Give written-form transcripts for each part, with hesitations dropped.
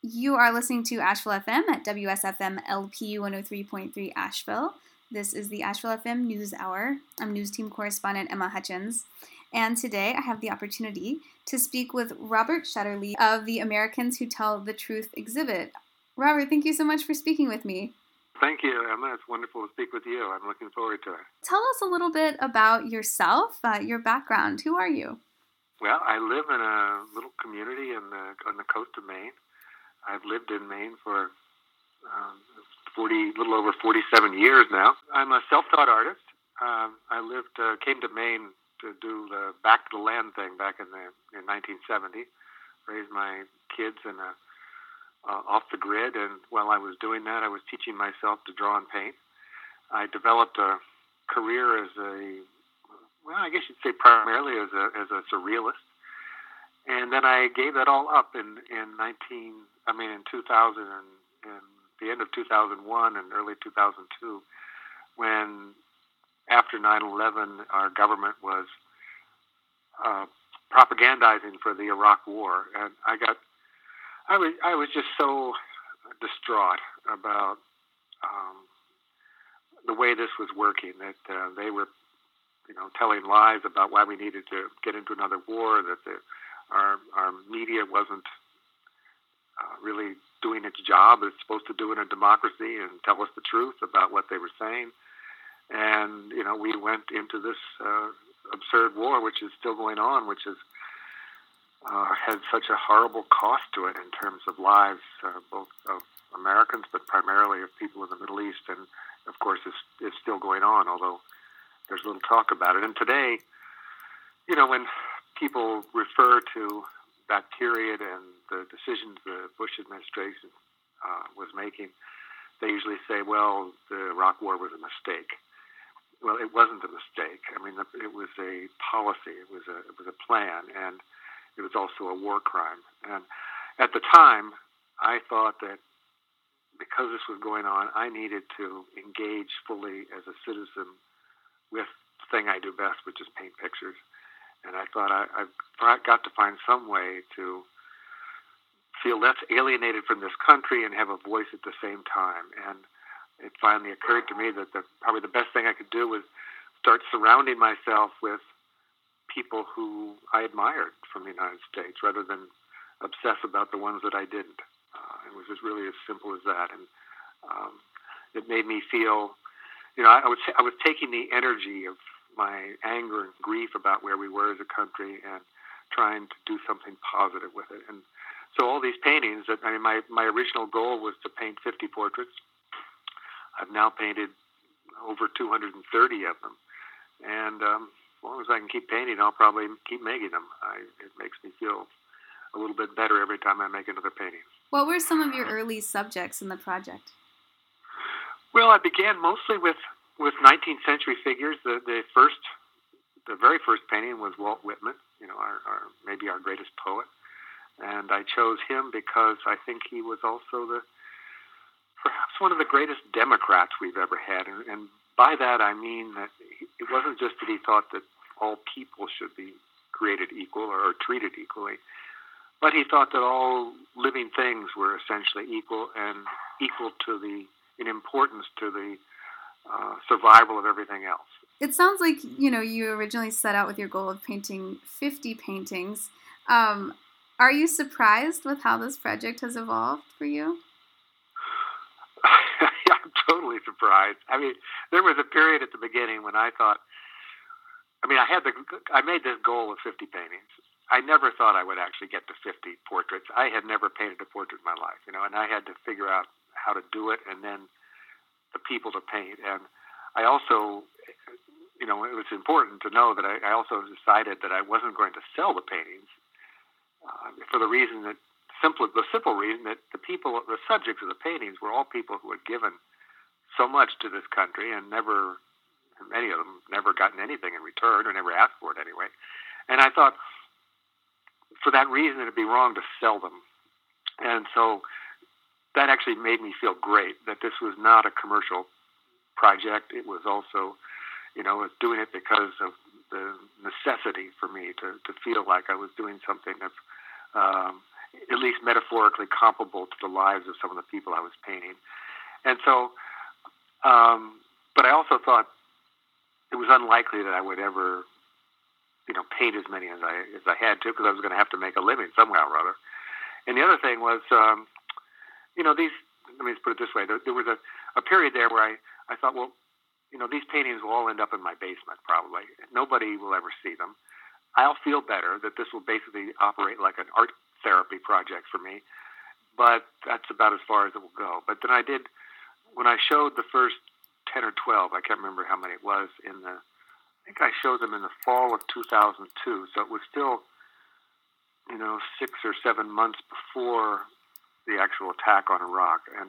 You are listening to Asheville FM at WSFM LP 103.3 Asheville. This is the Asheville FM News Hour. I'm News Team Correspondent Emma Hutchins. And today I have the opportunity to speak with Robert Shetterly of the Americans Who Tell the Truth exhibit. Robert, thank you so much for speaking with me. Thank you, Emma. It's wonderful to speak with you. I'm looking forward to it. Tell us a little bit about yourself, your background. Who are you? Well, I live in a little community on the coast of Maine. I've lived in Maine for little over 47 years now. I'm a self-taught artist. Came to Maine to do the Back to the Land thing back in 1970. Raised my kids off the grid, and while I was doing that, I was teaching myself to draw and paint. I developed a career I guess you'd say primarily as a surrealist. And then I gave that all up in 2000 and the end of 2001 and early 2002, when after 9/11 our government was propagandizing for the Iraq War, and I was just so distraught about the way this was working, that they were telling lies about why we needed to get into another war, that our media wasn't really doing its job it's supposed to do in a democracy and tell us the truth about what they were saying. And, we went into this absurd war, which is still going on, which is had such a horrible cost to it in terms of lives, both of Americans, but primarily of people in the Middle East. And, of course, it's still going on, although there's little talk about it. And today, when people refer to that period and the decisions the Bush administration was making, they usually say, well, the Iraq War was a mistake. Well, it wasn't a mistake. I mean, it was a policy. It was a plan, and it was also a war crime. And at the time, I thought that because this was going on, I needed to engage fully as a citizen with the thing I do best, which is paint pictures. And I thought I've got to find some way to feel less alienated from this country and have a voice at the same time. And it finally occurred to me that probably the best thing I could do was start surrounding myself with people who I admired from the United States, rather than obsess about the ones that I didn't. It was just really as simple as that. And it made me feel, I was taking the energy of my anger and grief about where we were as a country and trying to do something positive with it. And so all these paintings, my original goal was to paint 50 portraits. I've now painted over 230 of them. And as long as I can keep painting, I'll probably keep making them. It makes me feel a little bit better every time I make another painting. What were some of your early subjects in the project? Well, I began mostly with 19th century figures. The very first painting was Walt Whitman, maybe our greatest poet. And I chose him because I think he was also perhaps one of the greatest Democrats we've ever had. And by that I mean that it wasn't just that he thought that all people should be created equal or treated equally, but he thought that all living things were essentially equal and equal in importance to the survival of everything else. It sounds like, you originally set out with your goal of painting 50 paintings. Are you surprised with how this project has evolved for you? I'm totally surprised. There was a period at the beginning when I thought, I made this goal of 50 paintings. I never thought I would actually get to 50 portraits. I had never painted a portrait in my life, and I had to figure out how to do it and then the people to paint. And I also, it was important to know that I also decided that I wasn't going to sell the paintings for the simple reason that the subjects of the paintings were all people who had given so much to this country and many of them never gotten anything in return or never asked for it anyway. And I thought, for that reason, it'd be wrong to sell them. And so that actually made me feel great that this was not a commercial project. It was also, I was doing it because of the necessity for me to feel like I was doing something of at least metaphorically comparable to the lives of some of the people I was painting. And so, but I also thought it was unlikely that I would ever, paint as many as I had to, because I was going to have to make a living somehow or other. And the other thing was, these. Let me just put it this way: there was a period there where I thought, well, these paintings will all end up in my basement probably. Nobody will ever see them. I'll feel better that this will basically operate like an art therapy project for me, but that's about as far as it will go. But then when I showed the first 10 or 12, I can't remember how many it was, I think I showed them in the fall of 2002, so it was still, 6 or 7 months before the actual attack on Iraq, and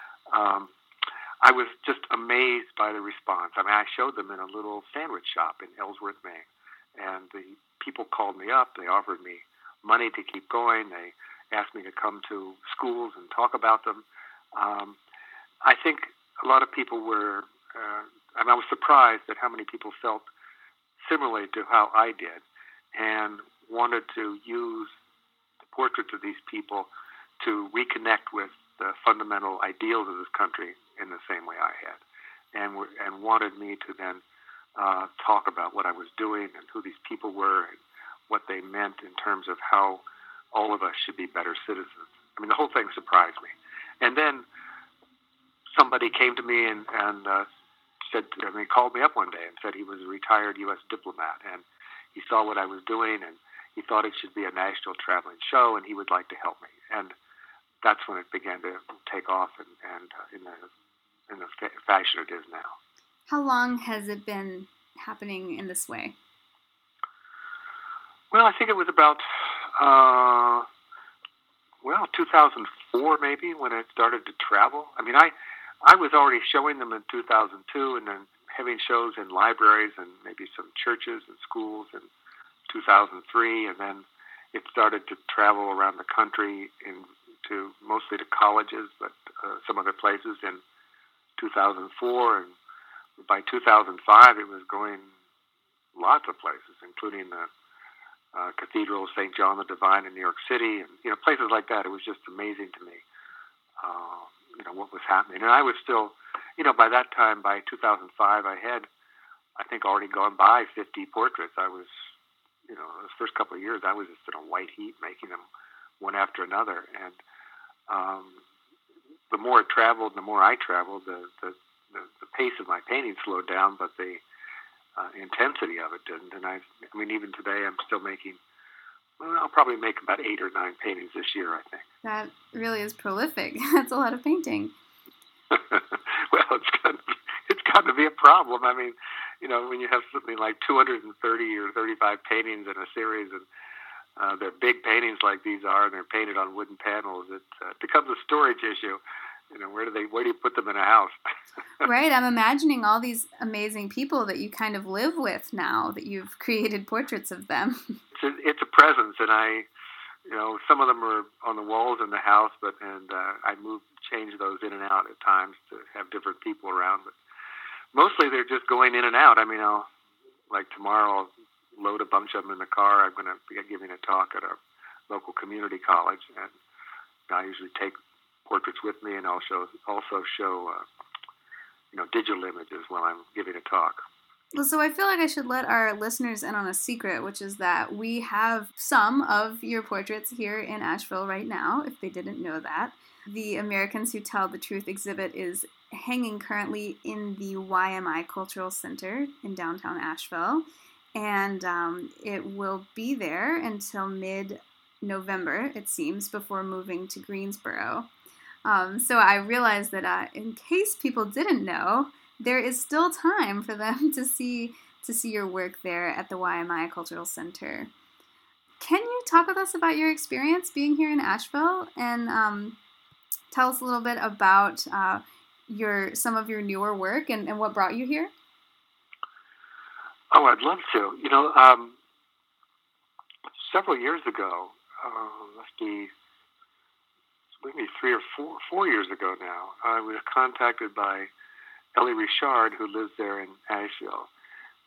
I was just amazed by the response. I mean, I showed them in a little sandwich shop in Ellsworth, Maine, and the people called me up. They offered me money to keep going. They asked me to come to schools and talk about them. I think a lot of people were, and I was surprised at how many people felt similarly to how I did and wanted to use the portraits of these people to reconnect with the fundamental ideals of this country in the same way I had, and wanted me to then talk about what I was doing and who these people were and what they meant in terms of how all of us should be better citizens. I mean, the whole thing surprised me. And then somebody came to me and called me up one day and said he was a retired U.S. diplomat, and he saw what I was doing, and he thought it should be a national traveling show, and he would like to help me. And that's when it began to take off, and in the fashion it is now. How long has it been happening in this way? Well, I think it was about 2004 maybe, when it started to travel. I mean, I was already showing them in 2002, and then having shows in libraries and maybe some churches and schools in 2003, and then it started to travel around the country mostly to colleges, but some other places in 2004, and by 2005 it was going lots of places, including the Cathedral of St. John the Divine in New York City, and places like that. It was just amazing to me, what was happening. And I was still, by that time, by 2005, I had, I think, already gone by 50 portraits. I was, those first couple of years, I was just in a white heat making them one after another. And the more it traveled, the more I traveled, the pace of my painting slowed down, but the intensity of it didn't. And I mean, even today, I'm still making, I'll probably make about 8 or 9 paintings this year, I think. That really is prolific. That's a lot of painting. Well, it's gotten to be a problem. I mean, when you have something like 230 or 35 paintings in a series, and they're big paintings like these are, and they're painted on wooden panels, it becomes a storage issue. Where do you put them in a house? Right. I'm imagining all these amazing people that you kind of live with now, that you've created portraits of them. It's a presence, and some of them are on the walls in the house, and I change those in and out at times to have different people around. But mostly they're just going in and out. I mean, tomorrow I'll load a bunch of them in the car. I'm going to be giving a talk at a local community college, and I usually take portraits with me, and I'll also show digital images while I'm giving a talk. Well, so I feel like I should let our listeners in on a secret, which is that we have some of your portraits here in Asheville right now, if they didn't know that. The Americans Who Tell the Truth exhibit is hanging currently in the YMI Cultural Center in downtown Asheville, and it will be there until mid-November, it seems, before moving to Greensboro. So I realized that in case people didn't know, there is still time for them to see your work there at the YMI Cultural Center. Can you talk with us about your experience being here in Asheville, and tell us a little bit about some of your newer work and what brought you here? Oh, I'd love to. Several years ago, must be maybe 3 or 4 years ago now, I was contacted by Ellie Richard, who lives there in Asheville,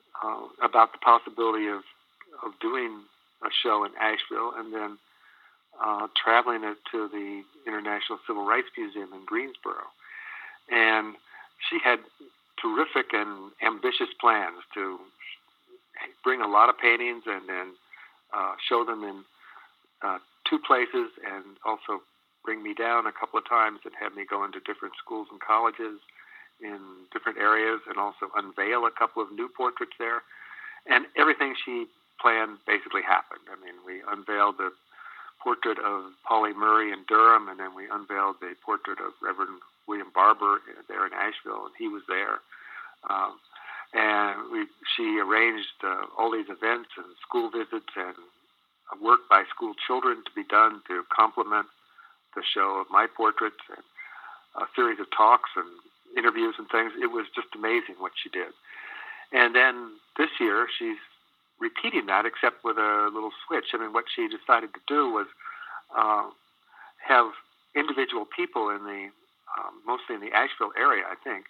about the possibility of doing a show in Asheville, and then traveling it to the International Civil Rights Museum in Greensboro. And she had terrific and ambitious plans to bring a lot of paintings and then show them in two places, and also bring me down a couple of times and have me go into different schools and colleges in different areas, and also unveil a couple of new portraits there. And everything she planned basically happened. I mean, we unveiled the portrait of Pauli Murray in Durham, and then we unveiled the portrait of Reverend William Barber there in Asheville, and he was there. She arranged all these events and school visits and work by school children to be done to complement the show of my portraits, and a series of talks and interviews and things. It was just amazing what she did. And then this year, she's repeating that, except with a little switch. I mean, what she decided to do was have individual people in the, mostly in the Asheville area, I think,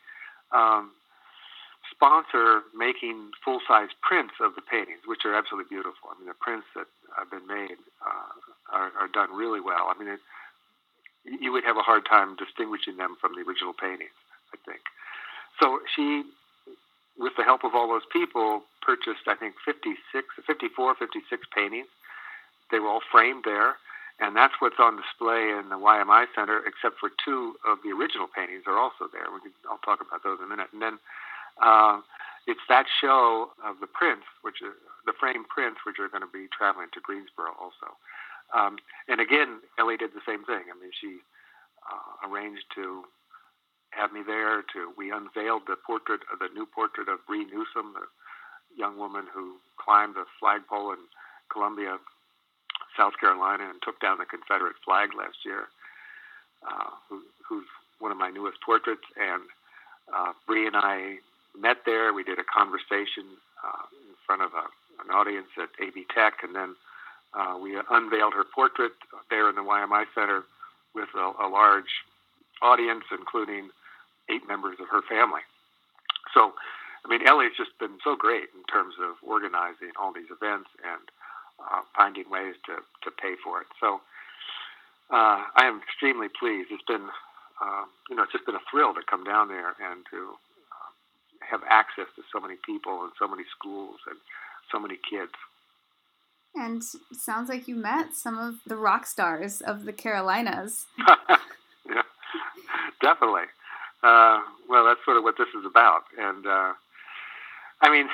sponsor making full-size prints of the paintings, which are absolutely beautiful. I mean, the prints that have been made are done really well. I mean, you would have a hard time distinguishing them from the original paintings, I think. So she, with the help of all those people, purchased, I think, 54, 56 paintings. They were all framed there, and that's what's on display in the YMI Center, except for two of the original paintings are also there. I'll talk about those in a minute. And then it's that show of the prints, which are the framed prints, which are going to be traveling to Greensboro also. And again, Ellie did the same thing. I mean, she arranged to have me there. We unveiled the new portrait of Bree Newsom, the young woman who climbed the flagpole in Columbia, South Carolina, and took down the Confederate flag last year, who's one of my newest portraits. And Bree and I met there. We did a conversation in front of an audience at AB Tech, and then we unveiled her portrait there in the YMI Center with a large audience, including 8 members of her family. So, I mean, Ellie's just been so great in terms of organizing all these events and finding ways to pay for it. So I am extremely pleased. It's been, it's just been a thrill to come down there and to have access to so many people and so many schools and so many kids. And it sounds like you met some of the rock stars of the Carolinas. Yeah, definitely. Well, that's sort of what this is about. And, I mean,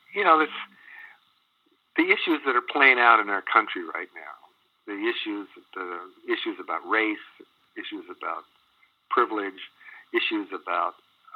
the issues that are playing out in our country right now, the issues about race, issues about privilege, issues about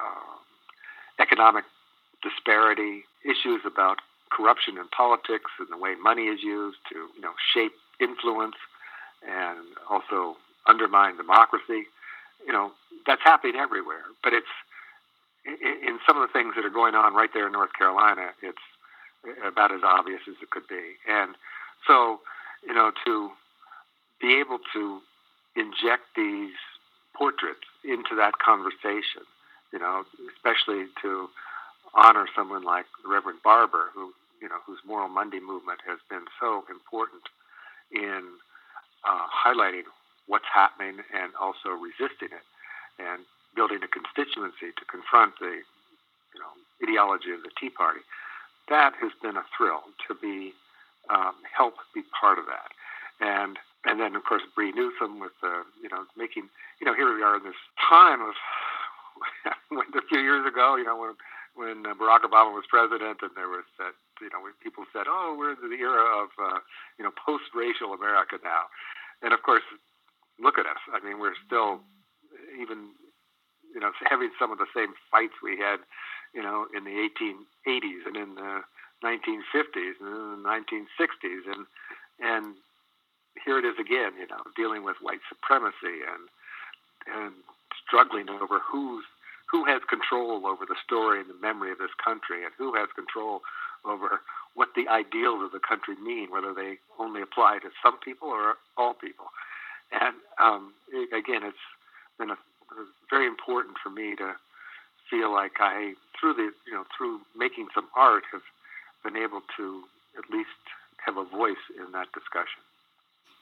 economic disparity, issues about corruption in politics and the way money is used to, shape influence and also undermine democracy. That's happening everywhere. But it's in some of the things that are going on right there in North Carolina, it's about as obvious as it could be. And so, to be able to inject these portraits into that conversation, especially to honor someone like Reverend Barber, whose Moral Monday movement has been so important in highlighting what's happening and also resisting it and building a constituency to confront the ideology of the Tea Party. That has been a thrill to be help be part of that. And then, of course, Bree Newsom with making, here we are in this time of a few years ago, when Barack Obama was president, and there was that, when people said, oh, we're in the era of, post-racial America now. And of course, look at us. I mean, we're still even, having some of the same fights we had, in the 1880s and in the 1950s and in the 1960s. And here it is again, dealing with white supremacy and struggling over who has control over the story and the memory of this country, and who has control over what the ideals of the country mean, whether they only apply to some people or all people. And again, it's been very important for me to feel like I, through making some art, have been able to at least have a voice in that discussion.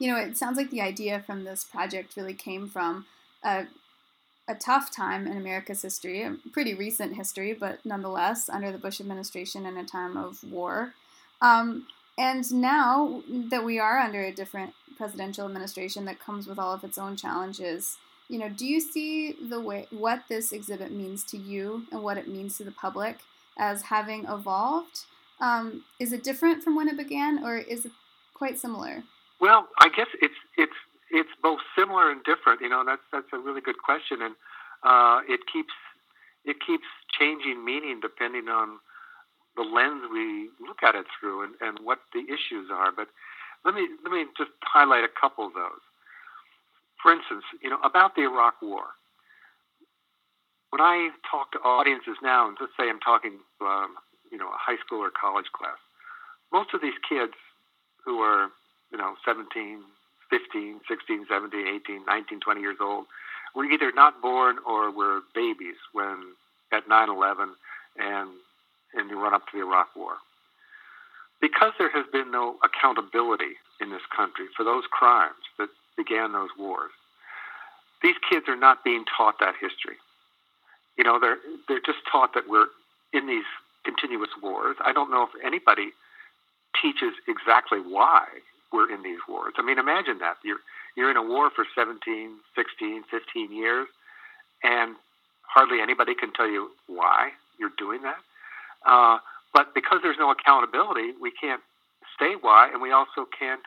It sounds like the idea from this project really came from a, a tough time in America's history, a pretty recent history, but nonetheless under the Bush administration in a time of war. And now that we are under a different presidential administration that comes with all of its own challenges, do you see what this exhibit means to you and what it means to the public as having evolved? Is it different from when it began, or is it quite similar? Well, I guess it's both similar and different. That's a really good question, and it keeps changing meaning depending on the lens we look at it through and what the issues are. But let me just highlight a couple of those. For instance, about the Iraq War. When I talk to audiences now, and let's say I'm talking, a high school or college class, most of these kids who are, 17, 15, 16, 17, 18, 19, 20 years old, were either not born or were babies when at 9/11 and you run up to the Iraq War. Because there has been no accountability in this country for those crimes that began those wars, these kids are not being taught that history. They're just taught that we're in these continuous wars. I don't know if anybody teaches exactly why we're in these wars. I mean, imagine that. You're in a war for 17, 16, 15 years, and hardly anybody can tell you why you're doing that. But because there's no accountability, we can't say why, and we also can't,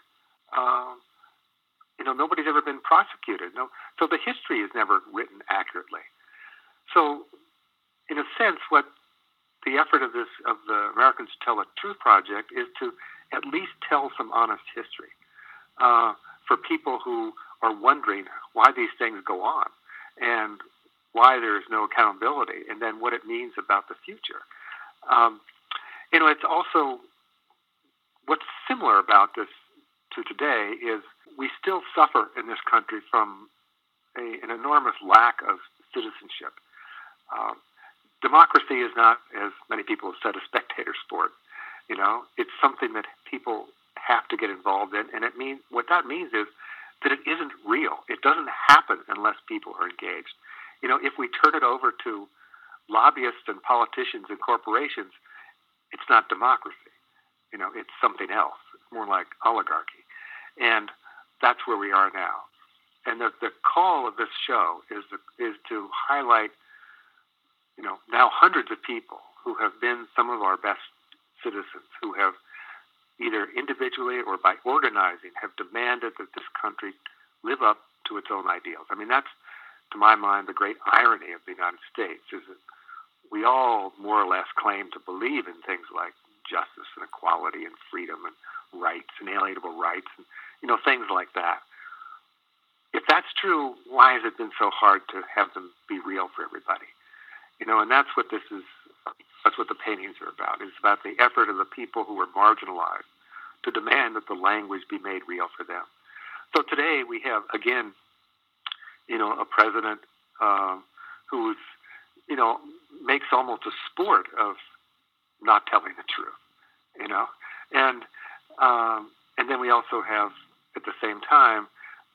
nobody's ever been prosecuted. No, so the history is never written accurately. So, in a sense, what the effort of the Americans Tell the Truth Project is to at least tell some honest history for people who are wondering why these things go on and why there's no accountability, and then what it means about the future. It's also what's similar about this to today is we still suffer in this country from an enormous lack of citizenship. Democracy is not, as many people have said, a spectator sport. It's something that people have to get involved in, and what that means is that it isn't real. It doesn't happen unless people are engaged. If we turn it over to lobbyists and politicians and corporations, it's not democracy. It's something else. It's more like oligarchy, and that's where we are now. And the call of this show is to highlight, now hundreds of people who have been some of our best citizens, who have either individually or by organizing have demanded that this country live up to its own ideals. I mean, that's, to my mind, the great irony of the United States, is that we all more or less claim to believe in things like justice and equality and freedom and rights, inalienable rights, and things like that. If that's true, why has it been so hard to have them be real for everybody? And that's what this is. That's what the paintings are about. It's about the effort of the people who were marginalized to demand that the language be made real for them. So today we have, again, a president who's, makes almost a sport of not telling the truth, and then we also have, at the same time,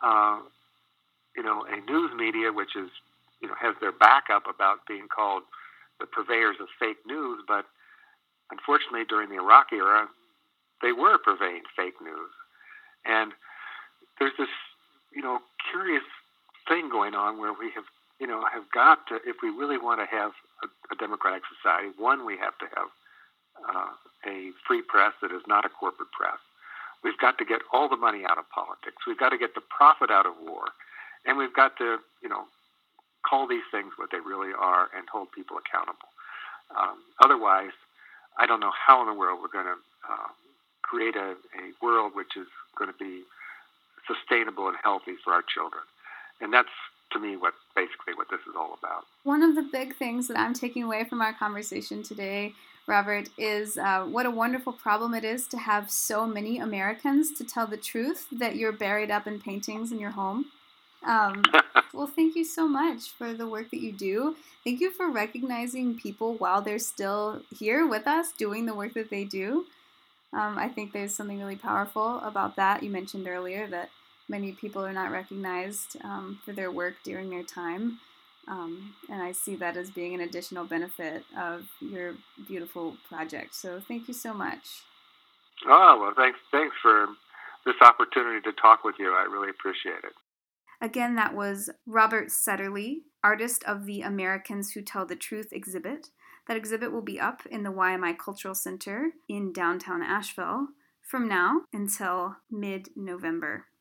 a news media which is, has their backup about being called the purveyors of fake news, but unfortunately during the Iraq era, they were purveying fake news. And there's this, curious thing going on where we have got to, if we really want to have a democratic society, one, we have to have a free press that is not a corporate press. We've got to get all the money out of politics. We've got to get the profit out of war. And we've got to, call these things what they really are and hold people accountable. Otherwise, I don't know how in the world we're going to create a world which is going to be sustainable and healthy for our children. And that's, to me, what this is all about. One of the big things that I'm taking away from our conversation today, Robert, is what a wonderful problem it is to have so many Americans to tell the truth that you're buried up in paintings in your home. Well, thank you so much for the work that you do. Thank you for recognizing people while they're still here with us doing the work that they do. I think there's something really powerful about that. You mentioned earlier that many people are not recognized for their work during their time. And I see that as being an additional benefit of your beautiful project. So thank you so much. Oh, well, thanks for this opportunity to talk with you. I really appreciate it. Again, that was Robert Setterly, artist of the Americans Who Tell the Truth exhibit. That exhibit will be up in the YMI Cultural Center in downtown Asheville from now until mid-November.